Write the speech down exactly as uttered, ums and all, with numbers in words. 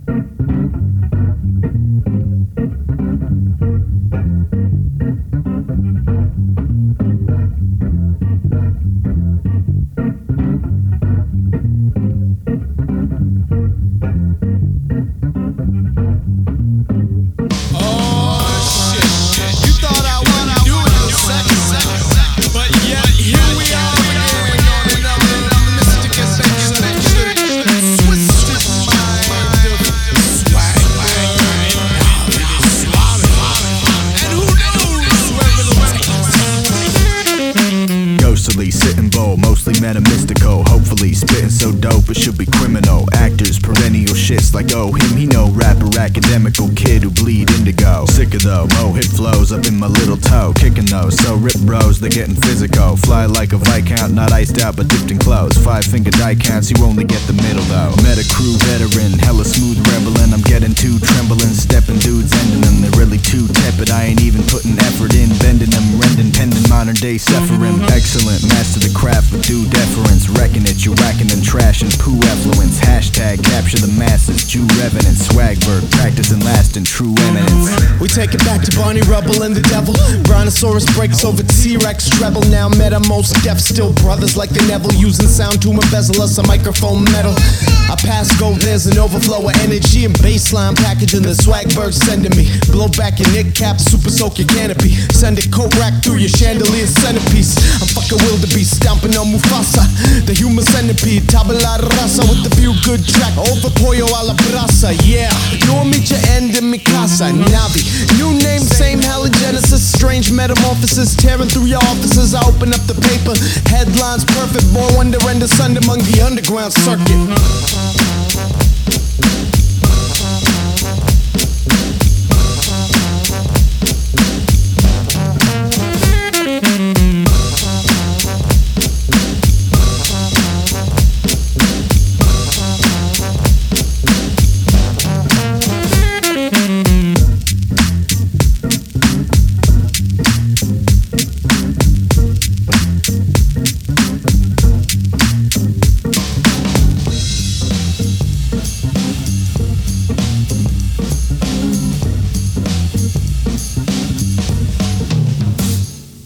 Sitting bold, mostly metaphysical. Hopefully spitting so dope it should be criminal. Actors, perennial shits like oh him, he know rapper, academical kid who bleed indigo. Sicker though, mo hit flows up in my little toe. Kicking those, so rip bros, they're getting physical. Fly like a Viscount, not iced out but dipped in clothes. Five finger die counts, you only get the middle though. Meta crew veteran, hella smooth rebelin'. I'm getting too trembling, stepping dudes ending them. They're really too tepid, I ain't even putting effort in. Bending them, rending, pending modern day Sephirim. Excellent, master the craft with due deference. Wrecking it, you're whacking and trashing poo effluence. Hashtag capture the masses, Jew revenant. Swagberg, practicing lasting true eminence. We take it back to Barney Rubble and the devil. Brontosaurus breaks over T-Rex treble. Now meta, most deaf, still brothers like the Neville. Using sound to embezzle us a microphone metal. I pass go, there's an overflow of energy and baseline packaging the Swagberg sending me. Blow back your nick cap, super soak your canopy. Send a coat rack through your chandelier centerpiece. I'm fucking wildebeest, stomping on Mufasa, the human centipede. Tabula rasa with the feel good track. Over pollo a la brasa, yeah. No meet your end in mi casa, Navi. New name, same halogenesis. Strange metamorphosis, tearing through your offices. I open up the paper, headlines perfect. Born wonder and asunder among the underground circuit.